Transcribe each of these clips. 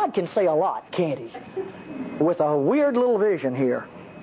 God can say a lot, can't He? With a weird little vision here.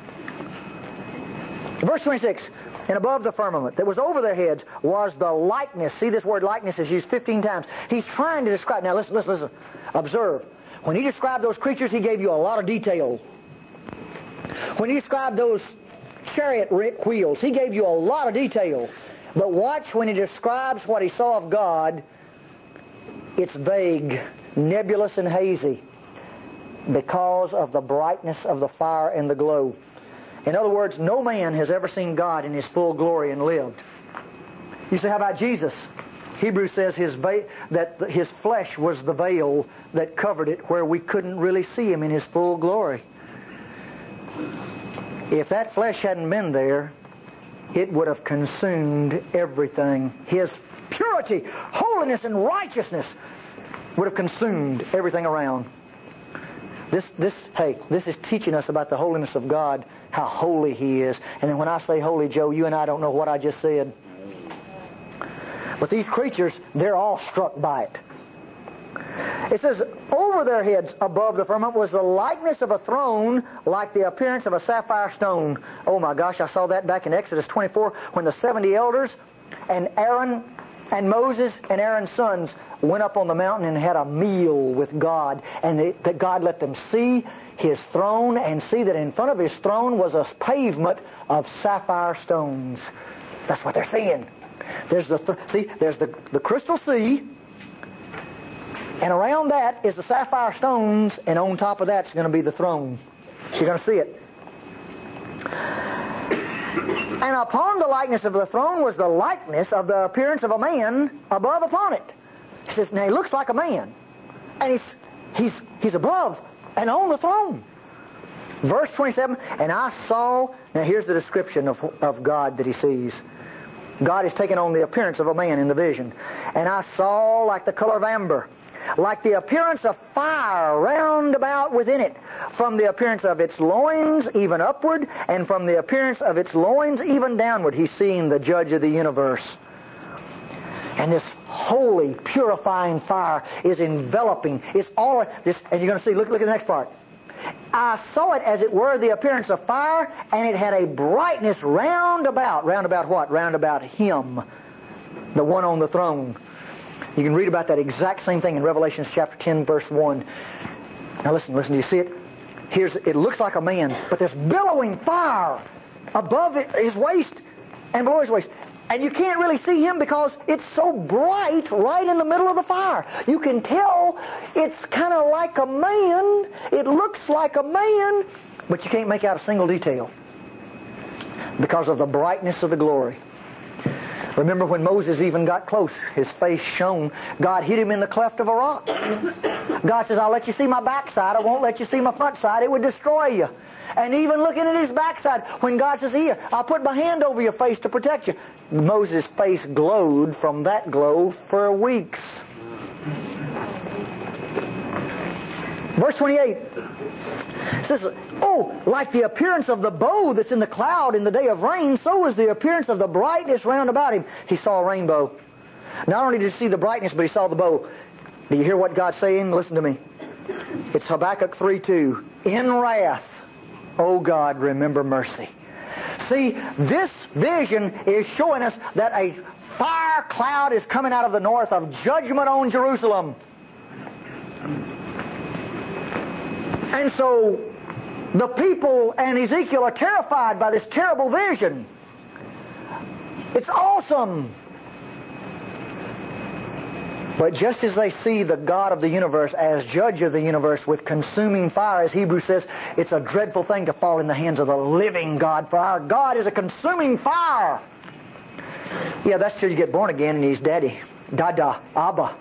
Verse 26, and above the firmament that was over their heads was the likeness. See, this word likeness is used 15 times. He's trying to describe. Now listen. Observe. When He described those creatures, He gave you a lot of detail. When He described those chariot wheels, He gave you a lot of detail. But watch when He describes what He saw of God, it's vague, nebulous, and hazy because of the brightness of the fire and the glow. In other words, no man has ever seen God in His full glory and lived. You say, how about Jesus? Hebrews says that His flesh was the veil that covered it, where we couldn't really see Him in His full glory. If that flesh hadn't been there, it would have consumed everything. His purity, holiness, and righteousness would have consumed everything around. This is teaching us about the holiness of God, how holy He is. And then when I say holy, Joe, you and I don't know what I just said. But these creatures, they're all struck by it. It says, over their heads above the firmament was the likeness of a throne, like the appearance of a sapphire stone. Oh my gosh, I saw that back in Exodus 24 when the 70 elders and Aaron and Moses and Aaron's sons went up on the mountain and had a meal with God. And that God let them see His throne and see that in front of His throne was a pavement of sapphire stones. That's what they're seeing. There's the crystal sea, and around that is the sapphire stones, and on top of that's going to be the throne. You're going to see it. And upon the likeness of the throne was the likeness of the appearance of a man above upon it. He says, now He looks like a man, and he's above and on the throne. Verse 27, and I saw, now here's the description of God that He sees. God is taking on the appearance of a man in the vision. And I saw like the color of amber, like the appearance of fire round about within it, from the appearance of its loins even upward, and from the appearance of its loins even downward. He's seeing the judge of the universe. And this holy, purifying fire is enveloping. It's all of this, and you're going to see, look at the next part. I saw it as it were the appearance of fire, and it had a brightness round about. Round about what? Round about Him, the one on the throne. You can read about that exact same thing in Revelation chapter 10, verse 1. Now listen, do you see it? It looks like a man, but there's billowing fire above his waist and below his waist. And you can't really see Him because it's so bright right in the middle of the fire. You can tell it's kind of like a man. It looks like a man, but you can't make out a single detail because of the brightness of the glory. Remember when Moses even got close, his face shone. God hid him in the cleft of a rock. God says, I'll let you see my backside. I won't let you see my front side. It would destroy you. And even looking at his backside, when God says, here, I'll put my hand over your face to protect you. Moses' face glowed from that glow for weeks. Verse 28 says, oh, like the appearance of the bow that's in the cloud in the day of rain, so was the appearance of the brightness round about Him. He saw a rainbow. Not only did he see the brightness, but he saw the bow. Do you hear what God's saying? Listen to me. It's Habakkuk 3:2. In wrath, O God, remember mercy. See, this vision is showing us that a fire cloud is coming out of the north of judgment on Jerusalem. And so the people and Ezekiel are terrified by this terrible vision. It's awesome. But just as they see the God of the universe as judge of the universe with consuming fire, as Hebrews says, it's a dreadful thing to fall in the hands of the living God, for our God is a consuming fire. Yeah, that's till you get born again and He's Daddy. Dada, Abba.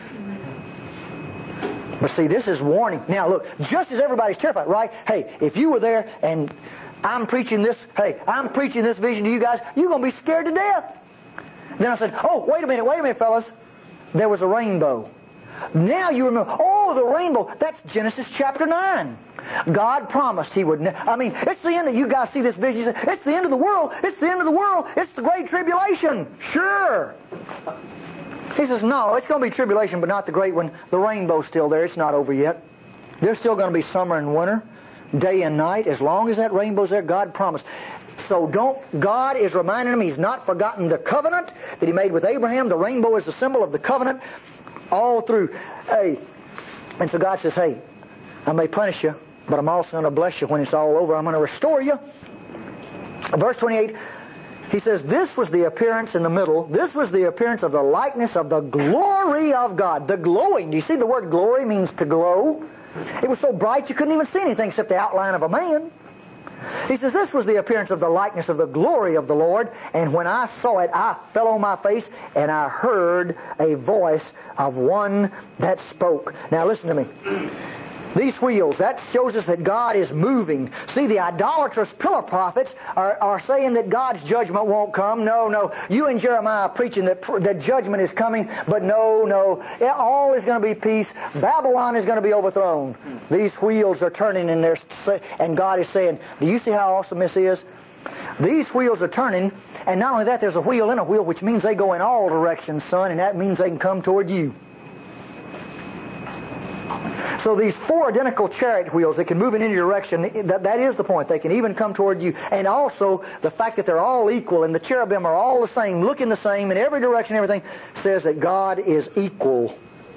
But see, this is warning. Now look, just as everybody's terrified, right? Hey, if you were there and I'm preaching this vision to you guys, you're going to be scared to death. Then I said, oh, wait a minute, fellas. There was a rainbow. Now you remember, oh, the rainbow. That's Genesis chapter 9. God promised He would, it's the end. You guys see this vision, you say, it's the end of the world. It's the end of the world. It's the great tribulation. Sure. He says, no, it's going to be tribulation, but not the great one. The rainbow's still there. It's not over yet. There's still going to be summer and winter, day and night. As long as that rainbow's there, God promised. So God is reminding him He's not forgotten the covenant that He made with Abraham. The rainbow is the symbol of the covenant all through. Hey, and so God says, hey, I may punish you, but I'm also going to bless you when it's all over. I'm going to restore you. Verse 28, He says, this was the appearance in the middle. This was the appearance of the likeness of the glory of God. The glowing. Do you see the word glory means to glow? It was so bright you couldn't even see anything except the outline of a man. He says, this was the appearance of the likeness of the glory of the Lord. And when I saw it, I fell on my face, and I heard a voice of one that spoke. Now listen to me. These wheels, that shows us that God is moving. See, the idolatrous pillar prophets are saying that God's judgment won't come. No. You and Jeremiah are preaching that judgment is coming, but no. All is going to be peace. Babylon is going to be overthrown. These wheels are turning, and God is saying, do you see how awesome this is? These wheels are turning, and not only that, there's a wheel in a wheel, which means they go in all directions, son, and that means they can come toward you. So these four identical chariot wheels that can move in any direction, that is the point. They can even come toward you. And also, the fact that they're all equal and the cherubim are all the same, looking the same in every direction, everything, says that God is equal.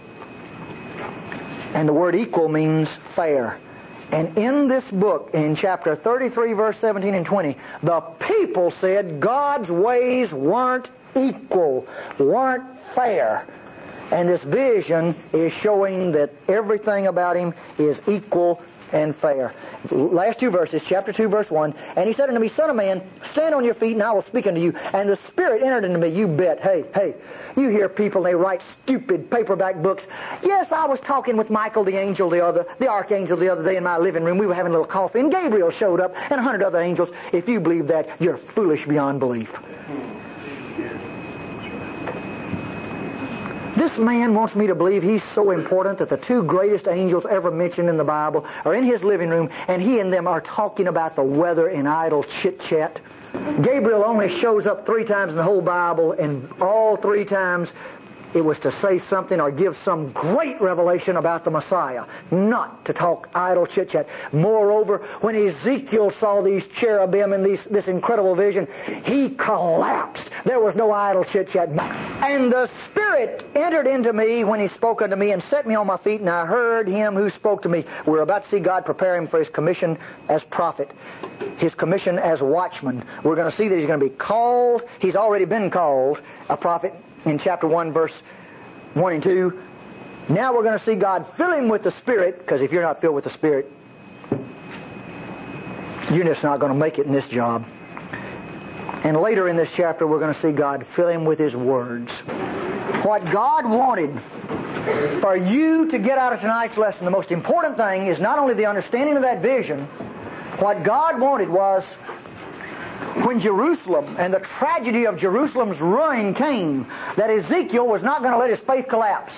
And the word equal means fair. And in this book, in chapter 33, verse 17 and 20, the people said God's ways weren't equal, weren't fair. And this vision is showing that everything about Him is equal and fair. Last two verses, chapter 2, verse 1. And He said unto me, Son of man, stand on your feet, and I will speak unto you. And the Spirit entered into me. You bet. Hey, you hear people, they write stupid paperback books. Yes, I was talking with Michael, the archangel, the other day in my living room. We were having a little coffee, and Gabriel showed up, and 100 other angels. If you believe that, you're foolish beyond belief. This man wants me to believe he's so important that the two greatest angels ever mentioned in the Bible are in his living room, and he and them are talking about the weather in idle chit-chat. Gabriel only shows up 3 times in the whole Bible, and all 3 times it was to say something or give some great revelation about the Messiah, not to talk idle chit-chat. Moreover, when Ezekiel saw these cherubim in this incredible vision, he collapsed. There was no idle chit-chat. And the Spirit entered into me when He spoke unto me and set me on my feet, and I heard Him who spoke to me. We're about to see God prepare him for his commission as prophet, his commission as watchman. We're going to see that he's going to be called. He's already been called a prophet in chapter 1, verse 1 and 2. Now we're going to see God fill him with the Spirit, because if you're not filled with the Spirit, you're just not going to make it in this job. And later in this chapter, we're going to see God fill him with His words. What God wanted for you to get out of tonight's lesson, the most important thing is not only the understanding of that vision. What God wanted was, when Jerusalem and the tragedy of Jerusalem's ruin came, that Ezekiel was not going to let his faith collapse.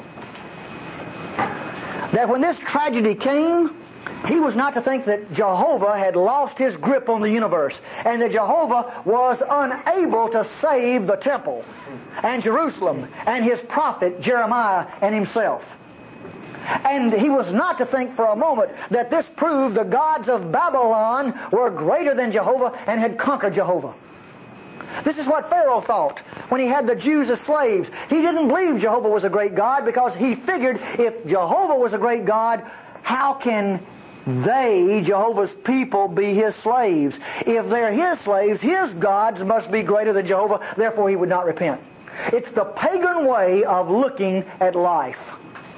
That when this tragedy came, he was not to think that Jehovah had lost His grip on the universe, and that Jehovah was unable to save the temple and Jerusalem and His prophet Jeremiah and himself. And he was not to think for a moment that this proved the gods of Babylon were greater than Jehovah and had conquered Jehovah. This is what Pharaoh thought when he had the Jews as slaves. He didn't believe Jehovah was a great God, because he figured if Jehovah was a great God, how can they, Jehovah's people, be His slaves? If they're His slaves, His gods must be greater than Jehovah, therefore He would not repent. It's the pagan way of looking at life.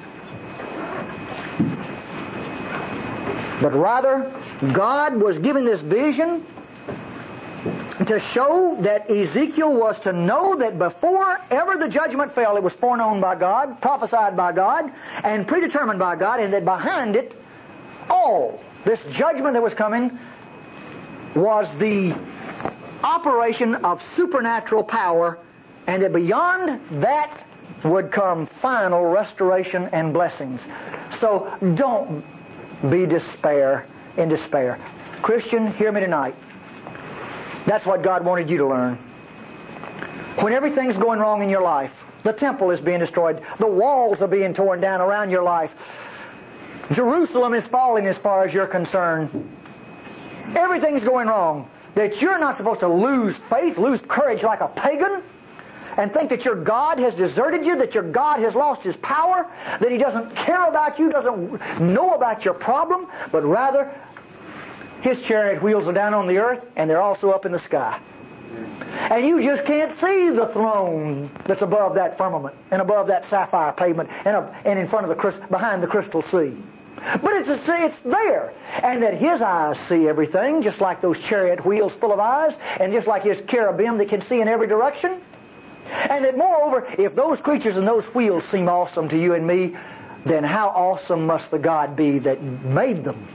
But rather, God was giving this vision to show that Ezekiel was to know that before ever the judgment fell, it was foreknown by God, prophesied by God, and predetermined by God, and that behind it, all this judgment that was coming was the operation of supernatural power, and that beyond that would come final restoration and blessings. So don't be in despair. Christian, hear me tonight. That's what God wanted you to learn. When everything's going wrong in your life, the temple is being destroyed, the walls are being torn down around your life, Jerusalem is falling as far as you're concerned. Everything's going wrong. That you're not supposed to lose faith, lose courage like a pagan, and think that your God has deserted you, that your God has lost His power, that He doesn't care about you, doesn't know about your problem, but rather His chariot wheels are down on the earth and they're also up in the sky. And you just can't see the throne that's above that firmament and above that sapphire pavement and in front of behind the crystal sea. But it's there. And that His eyes see everything, just like those chariot wheels full of eyes, and just like His cherubim that can see in every direction. And that moreover, if those creatures and those wheels seem awesome to you and me, then how awesome must the God be that made them?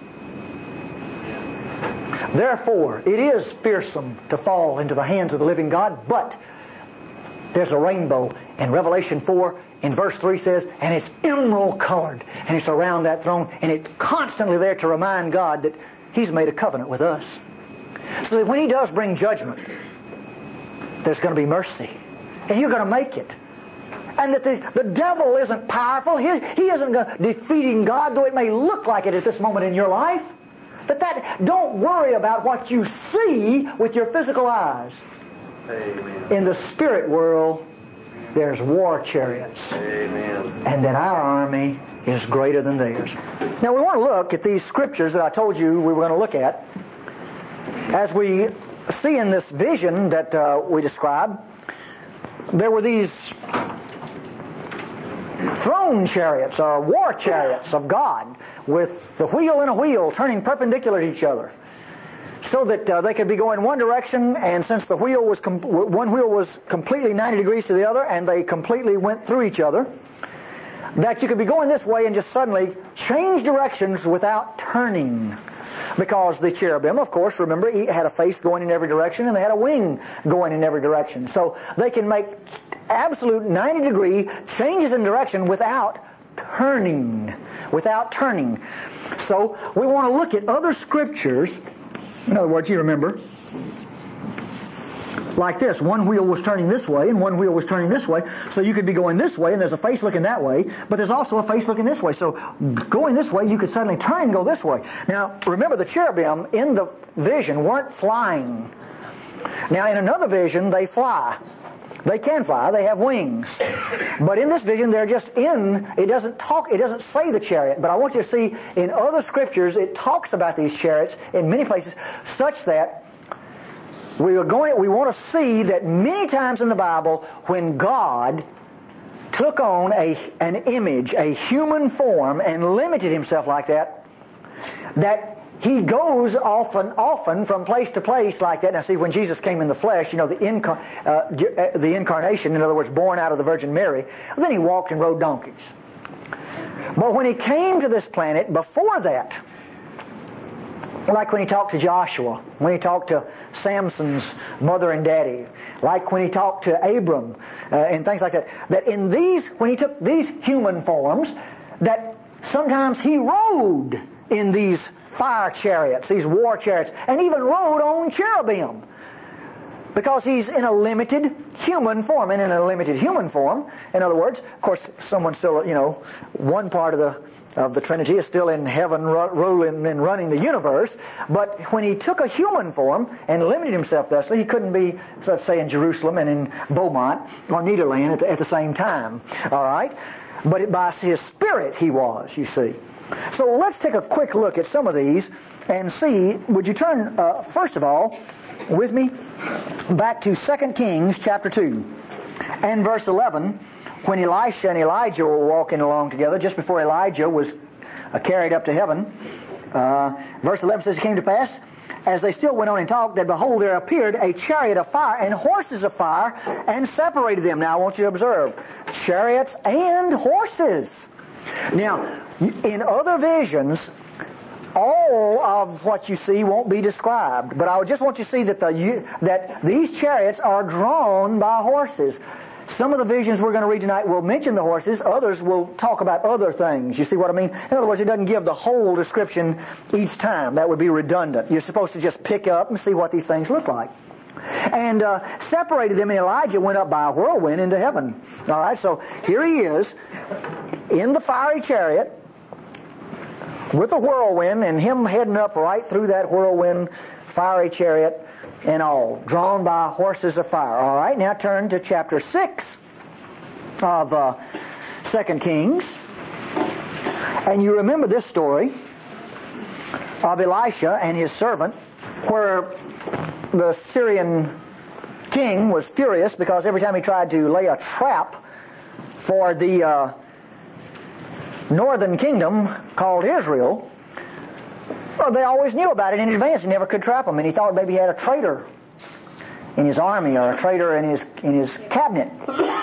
Therefore, it is fearsome to fall into the hands of the living God, but there's a rainbow. And Revelation 4 in verse 3 says, and it's emerald colored, and it's around that throne, and it's constantly there to remind God that He's made a covenant with us. So that when He does bring judgment, there's going to be mercy. And you're going to make it. And that the devil isn't powerful. He isn't defeating God, though it may look like it at this moment in your life. Don't worry about what you see with your physical eyes. Amen. In the spirit world, there's war chariots. Amen. And that our army is greater than theirs. Now we want to look at these scriptures that I told you we were going to look at. As we see in this vision that we described, there were these throne chariots or war chariots of God with the wheel and a wheel turning perpendicular to each other, so that they could be going one direction, and since the wheel was one wheel was completely 90 degrees to the other, and they completely went through each other, that you could be going this way and just suddenly change directions without turning. Because the cherubim, of course, remember, he had a face going in every direction and they had a wing going in every direction. So they can make absolute 90-degree changes in direction without turning. Without turning. So we want to look at other scriptures. In other words, you remember, like this. One wheel was turning this way and one wheel was turning this way. So you could be going this way and there's a face looking that way, but there's also a face looking this way. So going this way, you could suddenly turn and go this way. Now, remember, the cherubim in the vision weren't flying. Now, in another vision, they fly. They can fly. They have wings. But in this vision, they're just it doesn't say the chariot. But I want you to see in other scriptures, it talks about these chariots in many places, such that we want to see that many times in the Bible, when God took on an image, a human form, and limited Himself like that He goes often from place to place like that. Now see, when Jesus came in the flesh, the incarnation, in other words, born out of the Virgin Mary, then He walked and rode donkeys. But when He came to this planet, before that, like when He talked to Joshua, when He talked to Samson's mother and daddy, like when He talked to Abram, and things like that, that when He took these human forms, that sometimes He rode in these fire chariots, these war chariots, and even rode on cherubim. Because He's in a limited human form. And in a limited human form, in other words, of course, someone still, one part of the Trinity is still in heaven ruling and running the universe. But when He took a human form and limited Himself thusly, He couldn't be, let's say, in Jerusalem and in Beaumont or Nederland at the same time. All right? But by His Spirit He was, you see. So let's take a quick look at some of these and see. Would you turn, first of all, with me back to 2 Kings chapter 2 and verse 11, when Elisha and Elijah were walking along together, just before Elijah was carried up to heaven. Verse 11 says, it came to pass, as they still went on and talked, that behold, there appeared a chariot of fire and horses of fire, and separated them. Now I want you to observe, chariots and horses. Now, in other visions, all of what you see won't be described, but I just want you to see that these chariots are drawn by horses. Some of the visions we're going to read tonight will mention the horses. Others will talk about other things. You see what I mean? In other words, it doesn't give the whole description each time. That would be redundant. You're supposed to just pick up and see what these things look like. And separated them, and Elijah went up by a whirlwind into heaven. All right, so here he is in the fiery chariot, with a whirlwind, and him heading up right through that whirlwind, fiery chariot and all, drawn by horses of fire. All right, now turn to chapter 6 of 2 Kings. And you remember this story of Elisha and his servant, where the Syrian king was furious because every time he tried to lay a trap for the northern kingdom called Israel, well, they always knew about it in advance. He never could trap them, and he thought maybe he had a traitor in his army or a traitor in his cabinet.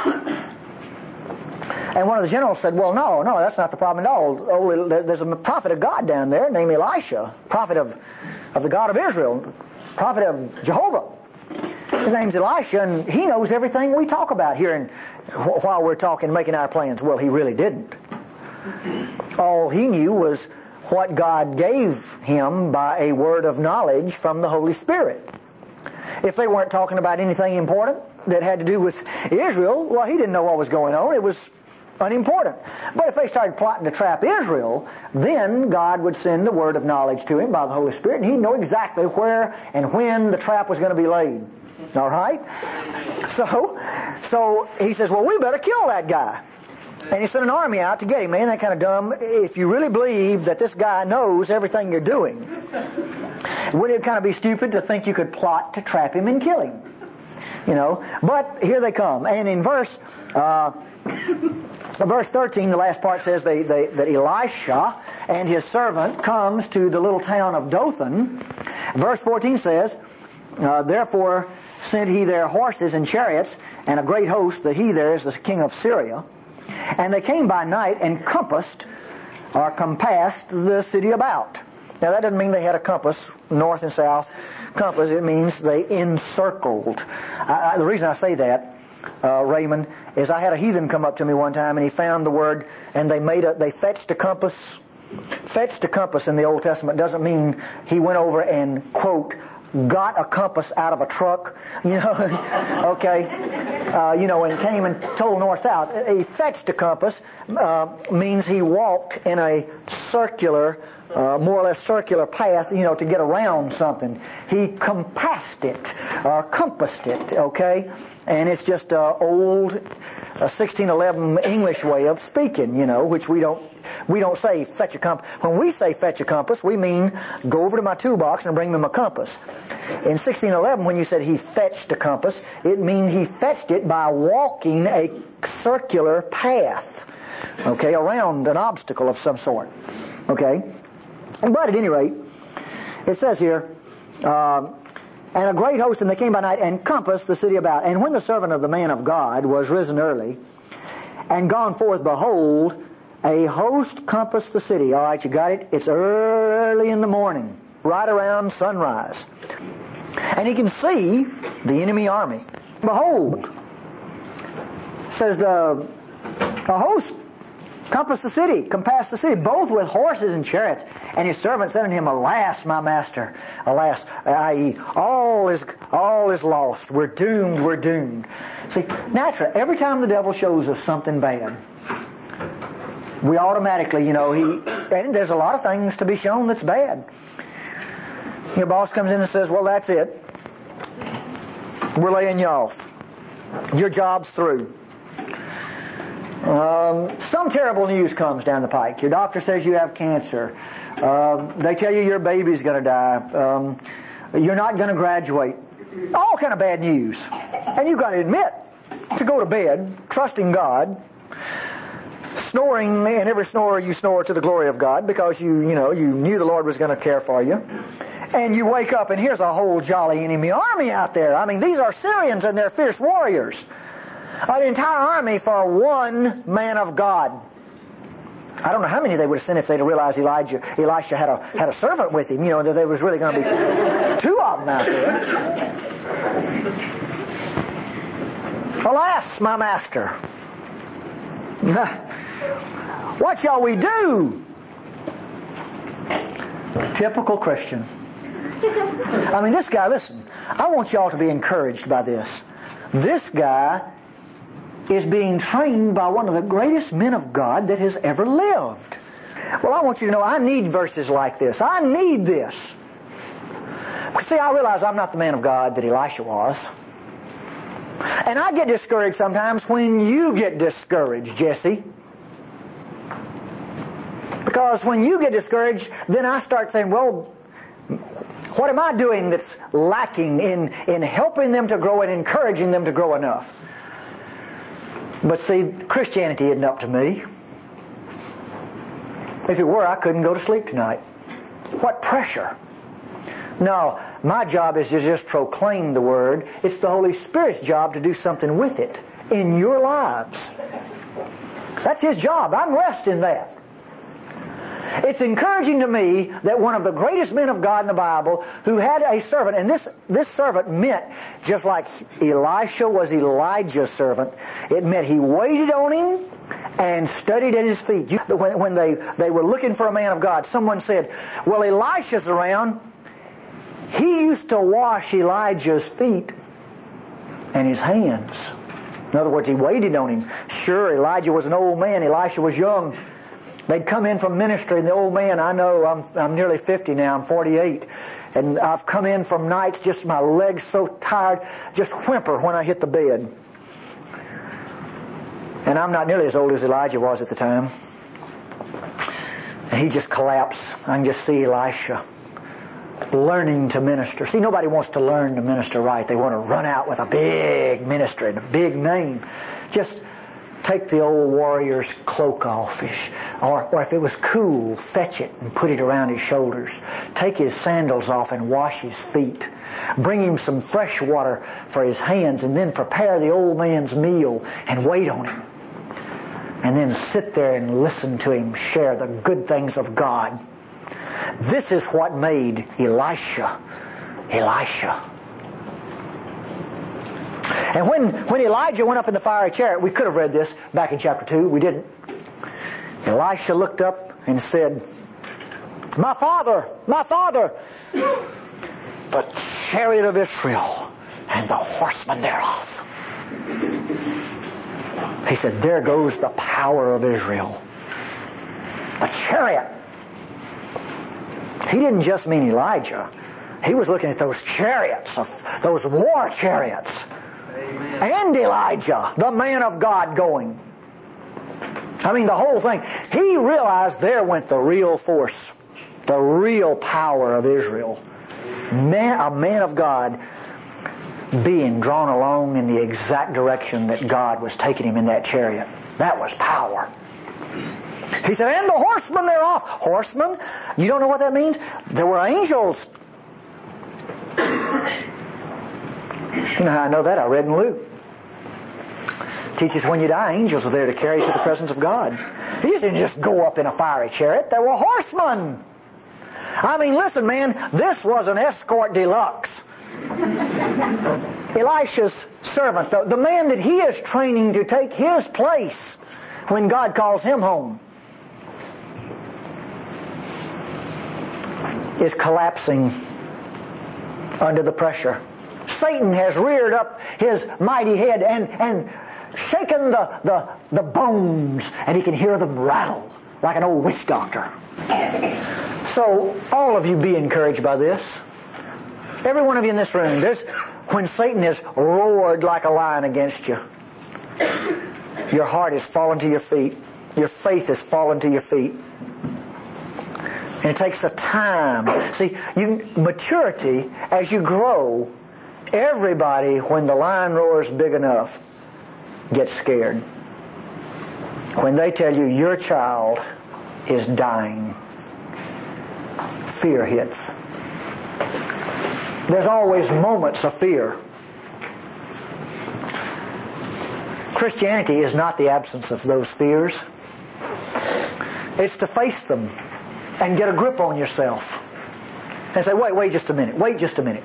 And one of the generals said, well, no, that's not the problem at all. Oh, there's a prophet of God down there named Elisha, prophet of the God of Israel, prophet of Jehovah. His name's Elisha, and he knows everything we talk about here and while we're talking, making our plans. Well, he really didn't. All he knew was what God gave him by a word of knowledge from the Holy Spirit. If they weren't talking about anything important that had to do with Israel, well, he didn't know what was going on. It was unimportant. But if they started plotting to trap Israel, then God would send the word of knowledge to him by the Holy Spirit, and he'd know exactly where and when the trap was going to be laid. All right? So he says, well, we better kill that guy. And he sent an army out to get him. Man, that kind of dumb. If you really believe that this guy knows everything you're doing, wouldn't it kind of be stupid to think you could plot to trap him and kill him? You know, but here they come. And in verse 13, the last part says that Elisha and his servant comes to the little town of Dothan. Verse 14 says, therefore sent he their horses and chariots and a great host. The he there is the king of Syria. And they came by night and compassed the city about. Now that doesn't mean they had a compass, north and south compass. It means they encircled. The reason I say that, Raymond, is I had a heathen come up to me one time and he found the word, and they fetched a compass. Fetched a compass in the Old Testament doesn't mean he went over and, quote, got a compass out of a truck, okay, and came and told north-south. He fetched a compass means he walked in a circular, more or less circular path, to get around something. He compassed it, or compassed it, okay? And it's just an old 1611 English way of speaking, which we don't say fetch a compass. When we say fetch a compass, we mean go over to my toolbox and bring me my compass. In 1611, when you said he fetched a compass, it means he fetched it by walking a circular path, okay, around an obstacle of some sort, okay? But at any rate, it says here, and a great host, and they came by night and compassed the city about. And when the servant of the man of God was risen early and gone forth, behold, a host compassed the city. All right, you got it? It's early in the morning, right around sunrise. And he can see the enemy army. Behold, says a host compassed the city, compassed the city, both with horses and chariots. And his servant said unto him, alas, my master, alas, i.e., all is lost. We're doomed. See, naturally, every time the devil shows us something bad, we automatically, and there's a lot of things to be shown that's bad. Your boss comes in and says, well, that's it. We're laying you off. Your job's through. Some terrible news comes down the pike. Your doctor says you have cancer. They tell you your baby's going to die. You're not going to graduate. All kind of bad news. And you've got to admit, to go to bed, trusting God, snoring, and every snore you snore to the glory of God because you knew the Lord was going to care for you. And you wake up and here's a whole jolly enemy army out there. I mean, these are Syrians and they're fierce warriors. An entire army for one man of God. I don't know how many they would have sent if they'd have realized Elisha had a servant with him, that there was really going to be two of them out there. Alas, my master. What shall we do? Typical Christian. I mean, this guy, listen, I want y'all to be encouraged by this. This guy is being trained by one of the greatest men of God that has ever lived. Well, I want you to know I need verses like this. I need this. See, I realize I'm not the man of God that Elisha was. And I get discouraged sometimes when you get discouraged, Jesse. Because when you get discouraged, then I start saying, well, what am I doing that's lacking in helping them to grow and encouraging them to grow enough? But see, Christianity isn't up to me. If it were, I couldn't go to sleep tonight. What pressure? No, my job is to just proclaim the Word. It's the Holy Spirit's job to do something with it in your lives. That's His job. I'm resting in that. It's encouraging to me that one of the greatest men of God in the Bible who had a servant, and this servant meant, just like Elisha was Elijah's servant, it meant he waited on him and studied at his feet. When they were looking for a man of God, someone said, well, Elisha's around. He used to wash Elijah's feet and his hands. In other words, he waited on him. Sure, Elijah was an old man. Elisha was young. They'd come in from ministry, and the old man, I know, I'm nearly 50 now, I'm 48, and I've come in from nights, just my legs so tired, just whimper when I hit the bed. And I'm not nearly as old as Elijah was at the time. And he just collapsed. I can just see Elisha learning to minister. See, nobody wants to learn to minister right. They want to run out with a big ministry and a big name. Just take the old warrior's cloak off, or if it was cool, fetch it and put it around his shoulders. Take his sandals off and wash his feet. Bring him some fresh water for his hands, and then prepare the old man's meal and wait on him. And then sit there and listen to him share the good things of God. This is what made Elisha. And when Elijah went up in the fiery chariot, we could have read this back in chapter 2. We didn't. Elisha looked up and said, My father, the chariot of Israel and the horsemen thereof. He said, there goes the power of Israel. A chariot. He didn't just mean Elijah. He was looking at those chariots, those war chariots. Amen. And Elijah, the man of God, going. I mean, the whole thing. He realized there went the real force, the real power of Israel. A man of God being drawn along in the exact direction that God was taking him in that chariot. That was power. He said, and the horsemen thereof. Horsemen? You don't know what that means? There were angels. You know how I know that? I read in Luke. It teaches when you die, angels are there to carry you to the presence of God. He didn't just go up in a fiery chariot. There were horsemen. I mean, listen, man, this was an escort deluxe. Elisha's servant, the man that he is training to take his place when God calls him home, is collapsing under the pressure. Satan has reared up his mighty head and shaken the bones, and he can hear them rattle like an old witch doctor. So, all of you be encouraged by this. Every one of you in this room, when Satan has roared like a lion against you, your heart has fallen to your feet. Your faith has fallen to your feet. And it takes a time. See, maturity, as you grow, everybody, when the lion roars big enough, gets scared. When they tell you your child is dying, fear hits. There's always moments of fear. Christianity is not the absence of those fears. It's to face them and get a grip on yourself and say, wait just a minute.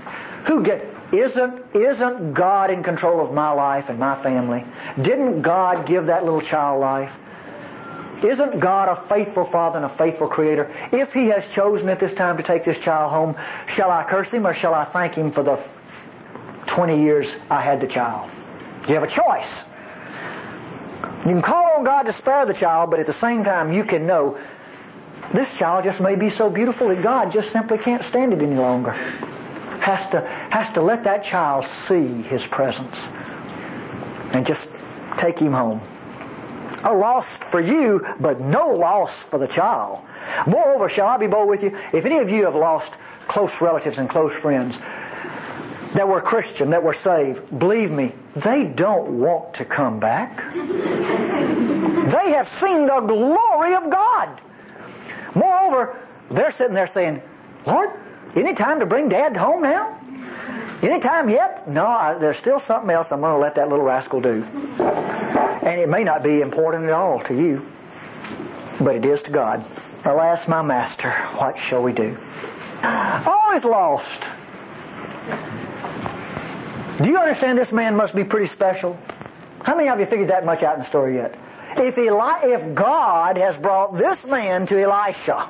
Isn't God in control of my life and my family? Didn't God give that little child life? Isn't God a faithful Father and a faithful Creator? If He has chosen at this time to take this child home, shall I curse Him or shall I thank Him for the 20 years I had the child? You have a choice. You can call on God to spare the child, but at the same time you can know This child just may be so beautiful that God just simply can't stand it any longer. Has to let that child see His presence and just take him home. A loss for you, but no loss for the child. Moreover, shall I be bold with you? If any of you have lost close relatives and close friends that were Christian, that were saved, believe me, they don't want to come back. They have seen the glory of God. Moreover, they're sitting there saying, Lord, any time to bring Dad home now? Any time yet? No, there's still something else I'm going to let that little rascal do. And it may not be important at all to you, but it is to God. Alas, my master, what shall we do? All is lost. Do you understand this man must be pretty special? How many of you figured that much out in the story yet? If God has brought this man to Elisha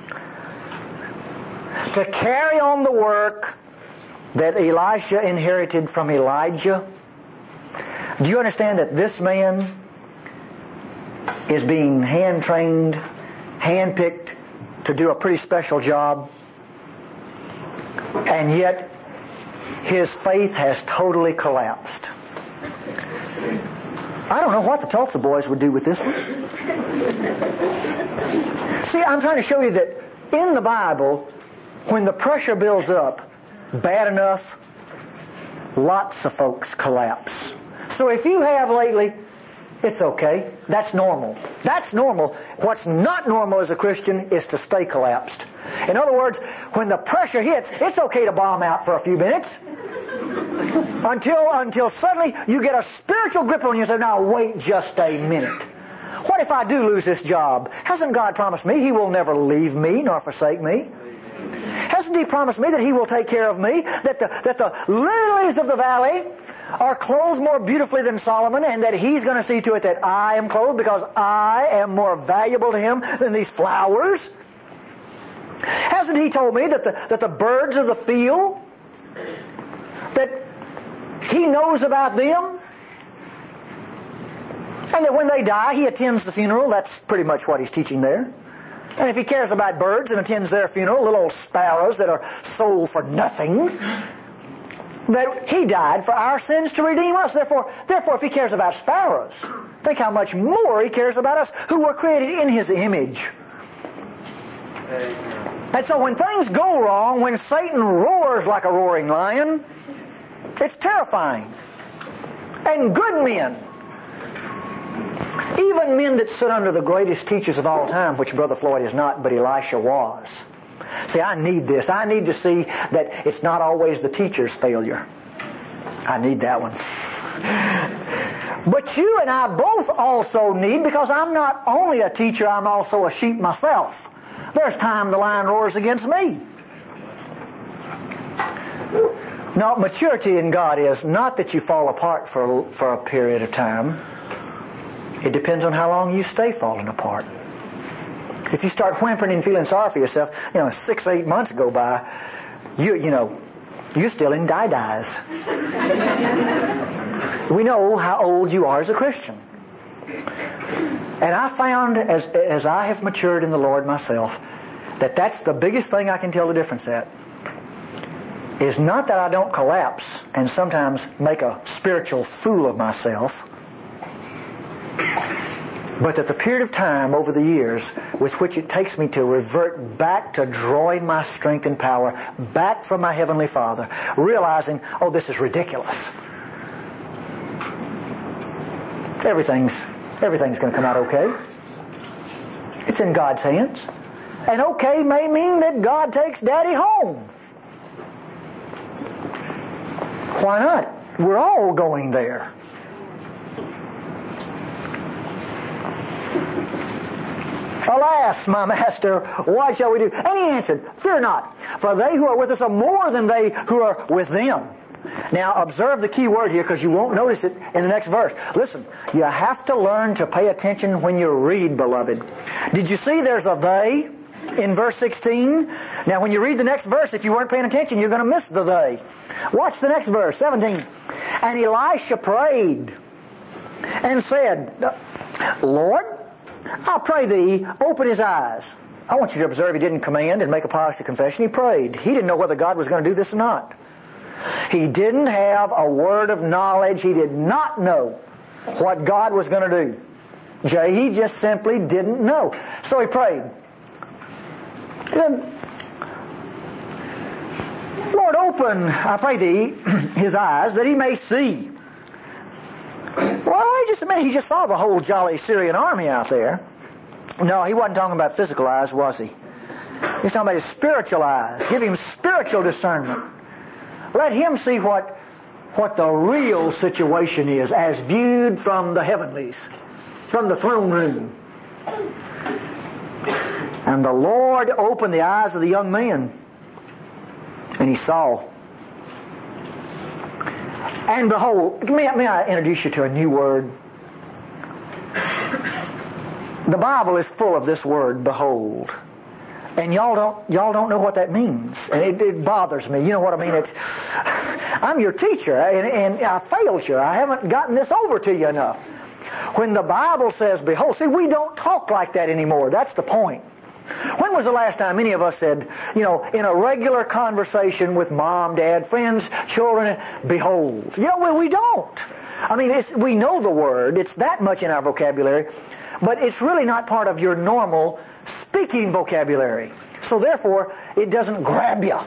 to carry on the work that Elisha inherited from Elijah, do you understand that this man is being hand-trained, hand-picked to do a pretty special job, and yet his faith has totally collapsed? I don't know what the Tulsa boys would do with this one. See, I'm trying to show you that in the Bible, when the pressure builds up bad enough, lots of folks collapse. So if you have lately, it's okay. That's normal. That's normal. What's not normal as a Christian is to stay collapsed. In other words, when the pressure hits, it's okay to bomb out for a few minutes. Until suddenly you get a spiritual grip on you and say, now wait just a minute. What if I do lose this job? Hasn't God promised me He will never leave me nor forsake me? Hasn't He promised me that He will take care of me? That the lilies of the valley are clothed more beautifully than Solomon, and that He's going to see to it that I am clothed because I am more valuable to Him than these flowers? Hasn't He told me that the birds of the field, that He knows about them? And that when they die, He attends the funeral. That's pretty much what He's teaching there. And if He cares about birds and attends their funeral, little old sparrows that are sold for nothing, that He died for our sins to redeem us. Therefore, if He cares about sparrows, think how much more He cares about us who were created in His image. And so when things go wrong, when Satan roars like a roaring lion, it's terrifying. And good men, even men that sit under the greatest teachers of all time, which Brother Floyd is not, but Elisha was. See, I need this. I need to see that it's not always the teacher's failure. I need that one. But you and I both also need, because I'm not only a teacher, I'm also a sheep myself. There's time the lion roars against me. Now, maturity in God is not that you fall apart for a period of time. It depends on how long you stay falling apart. If you start whimpering and feeling sorry for yourself, 6-8 months go by, you're still in die-dies. We know how old you are as a Christian. And I found, as I have matured in the Lord myself, that that's the biggest thing I can tell the difference at. Is not that I don't collapse and sometimes make a spiritual fool of myself, but that the period of time over the years with which it takes me to revert back to drawing my strength and power back from my Heavenly Father, realizing, oh, this is ridiculous. Everything's going to come out okay. It's in God's hands. And okay may mean that God takes Daddy home. Why not? We're all going there. Alas, my master, what shall we do? And He answered, fear not, for they who are with us are more than they who are with them. Now, observe the key word here, because you won't notice it in the next verse. Listen, you have to learn to pay attention when you read, beloved. Did you see there's a they in verse 16? Now, when you read the next verse, if you weren't paying attention, you're going to miss the they. Watch the next verse, 17. And Elisha prayed and said, Lord, I pray Thee, open his eyes. I want you to observe he didn't command and make a positive confession. He prayed. He didn't know whether God was going to do this or not. He didn't have a word of knowledge. He did not know what God was going to do. He just simply didn't know. So he prayed. Then, Lord, open, I pray thee, his eyes that he may see. Well, just a minute. He just saw the whole jolly Syrian army out there. No, he wasn't talking about physical eyes, was he? He's talking about his spiritual eyes. Give him spiritual discernment. Let him see what the real situation is as viewed from the heavenlies, from the throne room. And the Lord opened the eyes of the young man, and he saw. And behold, may I introduce you to a new word? The Bible is full of this word, behold. And y'all don't know what that means. And it bothers me. You know what I mean? I'm your teacher, and I failed you. I haven't gotten this over to you enough. When the Bible says, behold, see, we don't talk like that anymore. That's the point. When was the last time any of us said, in a regular conversation with mom, dad, friends, children, behold? We don't. I mean, we know the word. It's that much in our vocabulary. But it's really not part of your normal speaking vocabulary. So therefore, it doesn't grab you.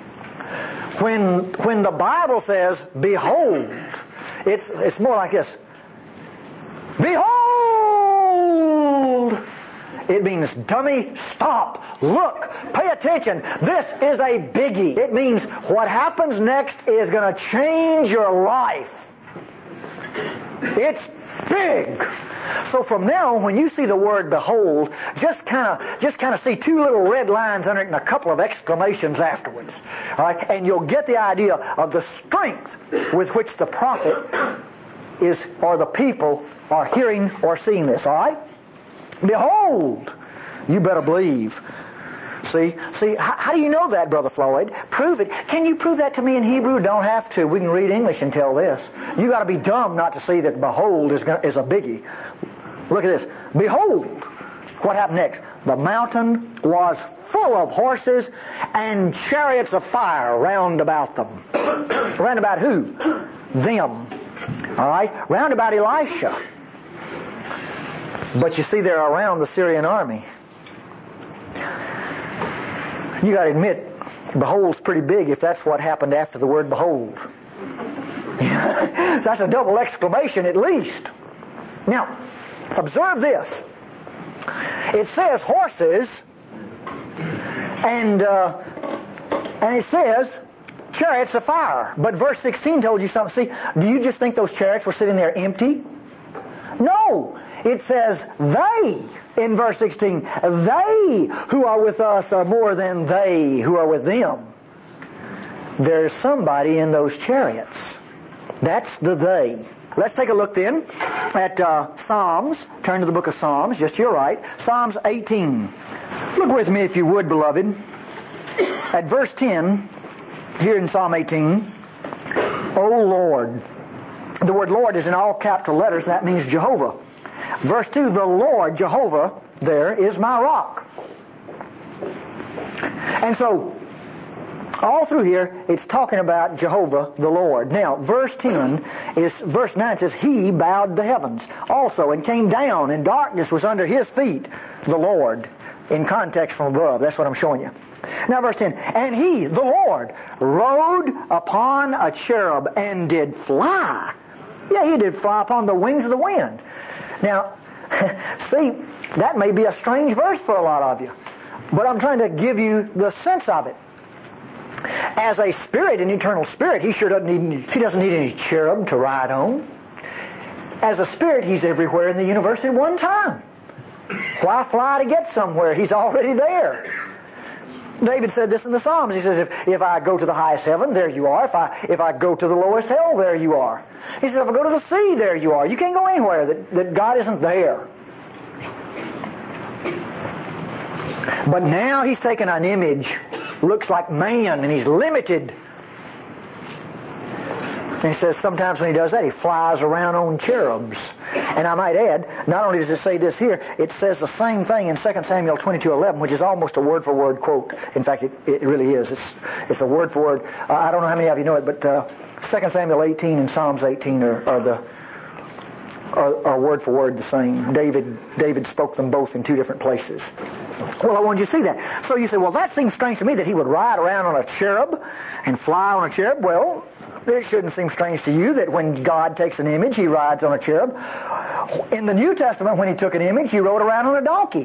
When the Bible says, behold, it's more like this. Behold! It means, dummy, stop, look, pay attention. This is a biggie. It means what happens next is going to change your life. It's big. So from now on, when you see the word behold, just kind of see two little red lines under it and a couple of exclamations afterwards. All right? And you'll get the idea of the strength with which the prophet or the people are hearing or seeing this. All right? Behold, you better believe. See, how do you know that, Brother Floyd? Prove it. Can you prove that to me in Hebrew? Don't have to. We can read English and tell this. You got to be dumb not to see that behold is a biggie. Look at this. Behold, what happened next? The mountain was full of horses and chariots of fire round about them. Round about who? Them. All right? Round about Elisha. But you see, they're around the Syrian army. You got to admit, behold's pretty big if that's what happened after the word behold. That's a double exclamation at least. Now, observe this. It says horses, and it says chariots of fire. But verse 16 told you something. See, do you just think those chariots were sitting there empty? No. It says they, in verse 16, they who are with us are more than they who are with them. There's somebody in those chariots. That's the they. Let's take a look then at Psalms. Turn to the book of Psalms, just to your right. Psalms 18. Look with me if you would, beloved. At verse 10, here in Psalm 18, O Lord. The word Lord is in all capital letters. That means Jehovah. Verse 2, the Lord, Jehovah, there is my rock. And so, all through here, it's talking about Jehovah, the Lord. Now, verse 9 says, He bowed the heavens also and came down, and darkness was under His feet, the Lord, in context from above. That's what I'm showing you. Now, verse 10, and He, the Lord, rode upon a cherub and did fly. Yeah, He did fly upon the wings of the wind. Now, see, that may be a strange verse for a lot of you, but I'm trying to give you the sense of it. As a spirit, an eternal spirit, He doesn't need any cherub to ride on. As a spirit, He's everywhere in the universe at one time. Why fly to get somewhere? He's already there. David said this in the Psalms. He says, if I go to the highest heaven, there you are. If I go to the lowest hell, there you are. He says, if I go to the sea, there you are. You can't go anywhere that God isn't there. But now He's taken an image, looks like man, and He's limited. And He says sometimes when He does that, He flies around on cherubs. And I might add, not only does it say this here, it says the same thing in 2 Samuel 22:11, which is almost a word-for-word quote. In fact, it really is. It's a word-for-word. I don't know how many of you know it, but 2 Samuel 18 and Psalms 18 are word for word the same. David spoke them both in two different places. Well, I wanted you to see that. So you say, well, that seems strange to me that he would ride around on a cherub and fly on a cherub. Well, it shouldn't seem strange to you that when God takes an image, he rides on a cherub. In the New Testament, when he took an image, he rode around on a donkey.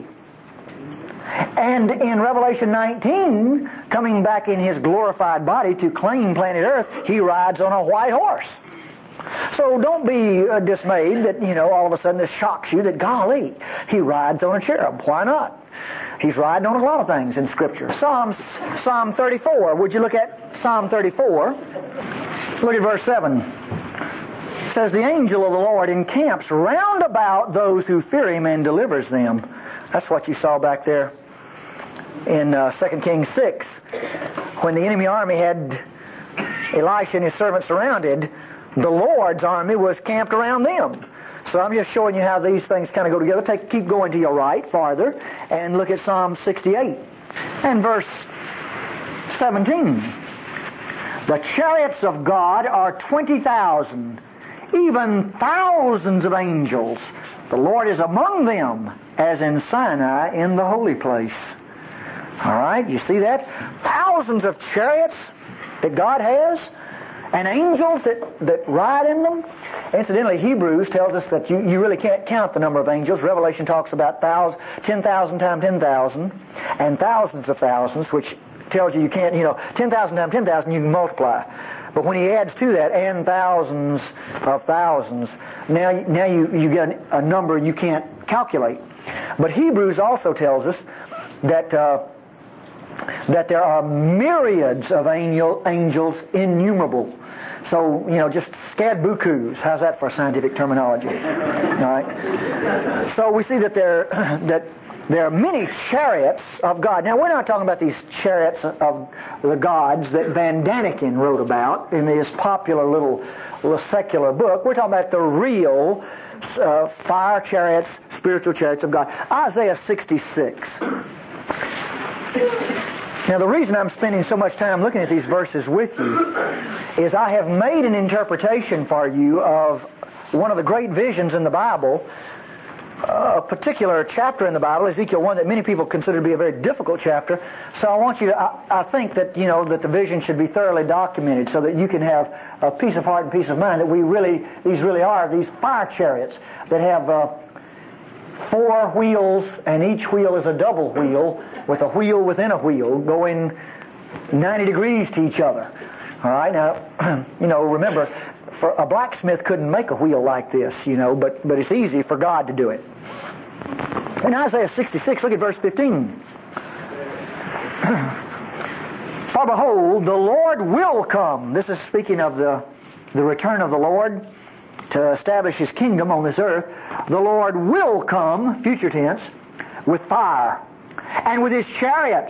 And in Revelation 19, coming back in his glorified body to claim planet Earth, he rides on a white horse. So don't be dismayed that, all of a sudden this shocks you that, golly, he rides on a cherub. Why not? He's riding on a lot of things in Scripture. Psalm 34. Would you look at Psalm 34? Look at verse 7. It says, the angel of the Lord encamps round about those who fear him and delivers them. That's what you saw back there in 2 Kings 6. When the enemy army had Elisha and his servants surrounded, the Lord's army was camped around them. So I'm just showing you how these things kind of go together. Keep going to your right farther and look at Psalm 68 and verse 17. The chariots of God are 20,000, even thousands of angels. The Lord is among them, as in Sinai in the holy place. All right, you see that? Thousands of chariots that God has, and angels that ride in them. Incidentally, Hebrews tells us that you really can't count the number of angels. Revelation talks about 10,000 times 10,000 and thousands of thousands, which tells you can't, 10,000 times 10,000 you can multiply. But when he adds to that, and thousands of thousands, now you get a number you can't calculate. But Hebrews also tells us that there are myriads of angels, innumerable. So, just scad-bukus. How's that for scientific terminology? All right. So we see that there are many chariots of God. Now, we're not talking about these chariots of the gods that Van Daniken wrote about in his popular little secular book. We're talking about the real fire chariots, spiritual chariots of God. Isaiah 66. Now, the reason I'm spending so much time looking at these verses with you is I have made an interpretation for you of one of the great visions in the Bible, a particular chapter in the Bible, Ezekiel 1, that many people consider to be a very difficult chapter. So I want you to, I think that, that the vision should be thoroughly documented so that you can have a peace of heart and peace of mind that these really are these fire chariots that have 4 wheels, and each wheel is a double wheel with a wheel within a wheel going 90 degrees to each other. All right, now, remember, for a blacksmith couldn't make a wheel like this, but it's easy for God to do it. In Isaiah 66, look at verse 15. For behold, the Lord will come. This is speaking of the return of the Lord to establish his kingdom on this earth. The Lord will come, future tense, with fire, and with his chariots,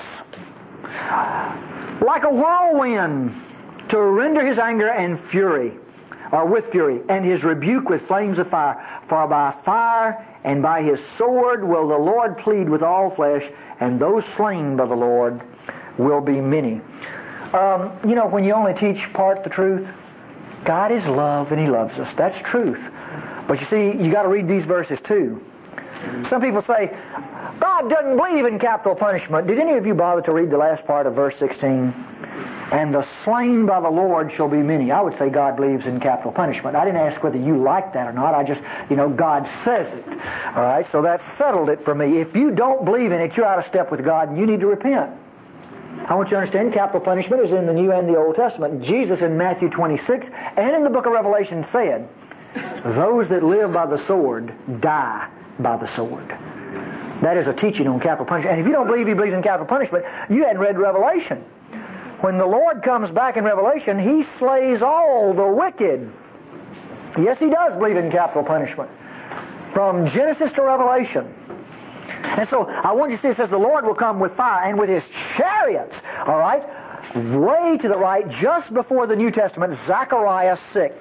like a whirlwind, to render his anger and fury, or with fury, and his rebuke with flames of fire. For by fire and by his sword will the Lord plead with all flesh, and those slain by the Lord will be many. When you only teach part the truth, God is love and he loves us. That's truth. But you see, you got to read these verses too. Some people say, God doesn't believe in capital punishment. Did any of you bother to read the last part of verse 16? And the slain by the Lord shall be many. I would say God believes in capital punishment. I didn't ask whether you like that or not. I just, God says it. All right, so that settled it for me. If you don't believe in it, you're out of step with God and you need to repent. I want you to understand capital punishment is in the New and the Old Testament. Jesus in Matthew 26 and in the book of Revelation said, those that live by the sword die by the sword. That is a teaching on capital punishment. And if you don't believe he believes in capital punishment, you hadn't read Revelation. When the Lord comes back in Revelation, he slays all the wicked. Yes, he does believe in capital punishment. From Genesis to Revelation. And so, I want you to see it says the Lord will come with fire and with his chariots. All right? Way to the right, just before the New Testament, Zechariah 6.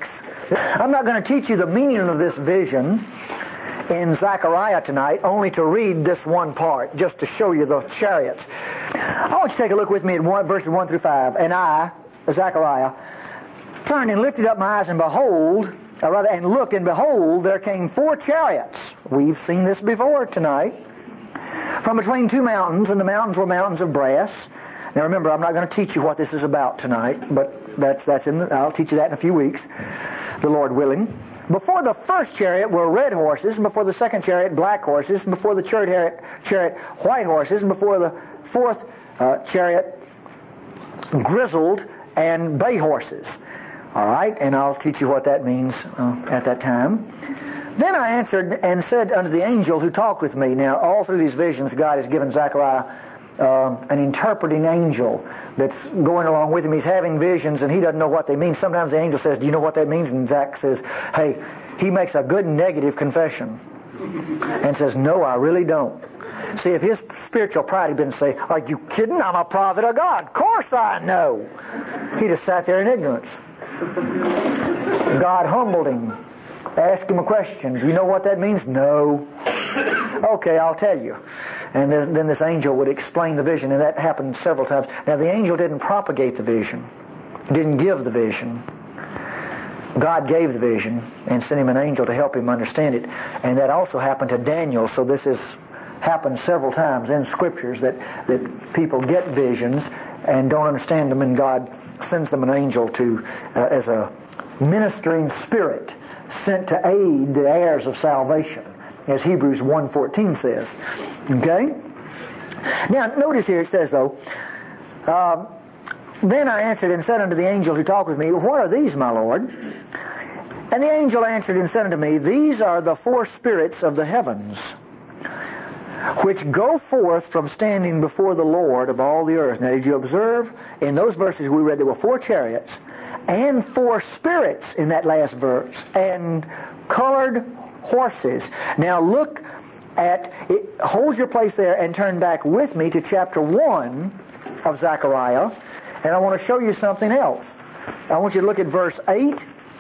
I'm not going to teach you the meaning of this vision in Zechariah tonight, only to read this one part, just to show you the chariots. I want you to take a look with me at verses 1 through 5. And I, Zechariah, turned and lifted up my eyes, and behold, and looked, and behold, there came 4 chariots. We've seen this before tonight. From between 2 mountains, and the mountains were mountains of brass. Now remember, I'm not going to teach you what this is about tonight, but I'll teach you that in a few weeks, the Lord willing. Before the first chariot were red horses, and before the second chariot black horses, and before the chariot white horses, and before the fourth chariot grizzled and bay horses. All right, and I'll teach you what that means at that time. Then I answered and said unto the angel who talked with me. Now, all through these visions, God has given Zechariah an interpreting angel that's going along with him. He's having visions and he doesn't know what they mean. Sometimes the angel says, do you know what that means? And Zach says, hey, he makes a good negative confession and says, no, I really don't. See, if his spiritual pride had been to say, are you kidding? I'm a prophet of God. Of course I know. He'd have sat there in ignorance. God humbled him. Asked him a question. Do you know what that means? No. Okay, I'll tell you. And then this angel would explain the vision, and that happened several times. Now, the angel didn't propagate the vision, didn't give the vision. God gave the vision and sent him an angel to help him understand it. And that also happened to Daniel, so this has happened several times in Scriptures that people get visions and don't understand them, and God sends them an angel to as a ministering spirit sent to aid the heirs of salvation, as Hebrews 1:14 says. Okay? Now, notice here it says, though, then I answered and said unto the angel who talked with me, what are these, my Lord? And the angel answered and said unto me, these are the 4 spirits of the heavens, which go forth from standing before the Lord of all the earth. Now, did you observe in those verses we read there were 4 chariots and 4 spirits in that last verse, and colored horses. Now look at it. Hold your place there and turn back with me to chapter 1 of Zechariah, and I want to show you something else. I want you to look at verse 8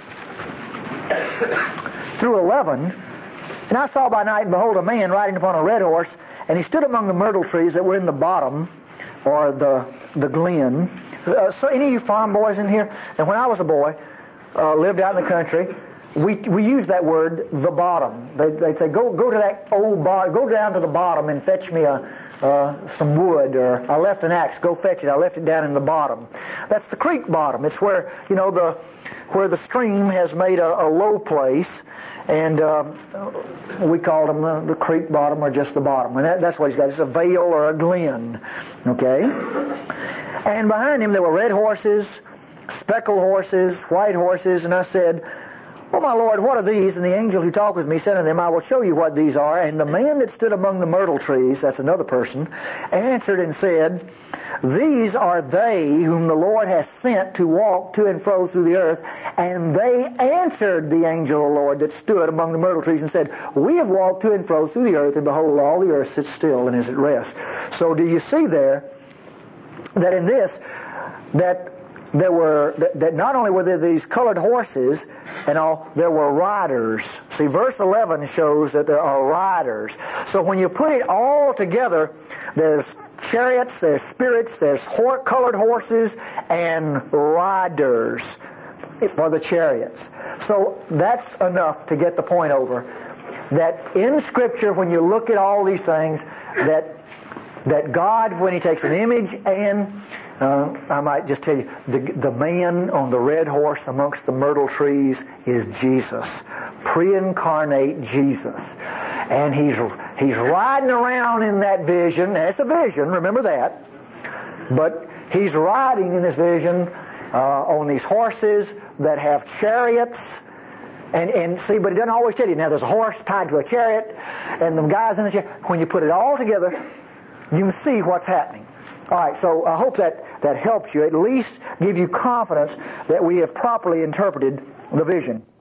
through 11. And I saw by night, and behold, a man riding upon a red horse, and he stood among the myrtle trees that were in the bottom, or the glen. So any of you farm boys in here? And when I was a boy, lived out in the country, we used that word, the bottom. They'd say, go to that old bar, go down to the bottom and fetch me some wood, or I left an axe, go fetch it. I left it down in the bottom. That's the creek bottom. It's where, where the stream has made a low place, and we called them the creek bottom or just the bottom. And that's what he's got. It's a vale or a glen. Okay? And behind him there were red horses, speckled horses, white horses, and I said, oh, my Lord, what are these? And the angel who talked with me said unto them, I will show you what these are. And the man that stood among the myrtle trees, that's another person, answered and said, these are they whom the Lord hath sent to walk to and fro through the earth. And they answered the angel of the Lord that stood among the myrtle trees and said, we have walked to and fro through the earth, and behold, all the earth sits still and is at rest. So do you see there that in this, that not only were there these colored horses and all, there were riders. See, verse 11 shows that there are riders. So when you put it all together, there's chariots, there's spirits, there's colored horses, and riders for the chariots. So that's enough to get the point over. That in Scripture, when you look at all these things, that God, when He takes an image and I might just tell you, the man on the red horse amongst the myrtle trees is Jesus. Pre-incarnate Jesus. And he's riding around in that vision. Now, it's a vision, remember that. But he's riding in this vision on these horses that have chariots. And see, but it doesn't always tell you. Now, there's a horse tied to a chariot, and the guys in the chariot. When you put it all together, you can see what's happening. All right, so I hope that helps you, at least give you confidence that we have properly interpreted the vision.